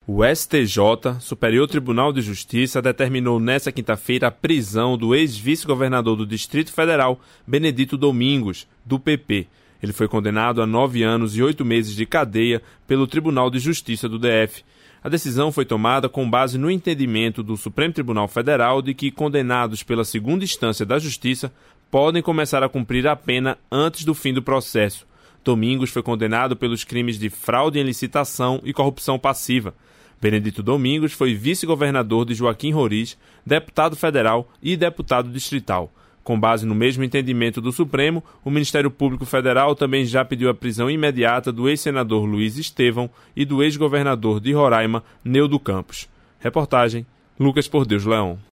O STJ, Superior Tribunal de Justiça, determinou nesta quinta-feira a prisão do ex-vice-governador do Distrito Federal, Benedito Domingos, do PP. Ele foi condenado a 9 anos e 8 meses de cadeia pelo Tribunal de Justiça do DF. A decisão foi tomada com base no entendimento do Supremo Tribunal Federal de que condenados pela segunda instância da Justiça podem começar a cumprir a pena antes do fim do processo. Domingos foi condenado pelos crimes de fraude em licitação e corrupção passiva. Benedito Domingos foi vice-governador de Joaquim Roriz, deputado federal e deputado distrital. Com base no mesmo entendimento do Supremo, o Ministério Público Federal também já pediu a prisão imediata do ex-senador Luiz Estevão e do ex-governador de Roraima, Neudo Campos. Reportagem: Lucas Por Deus Leão.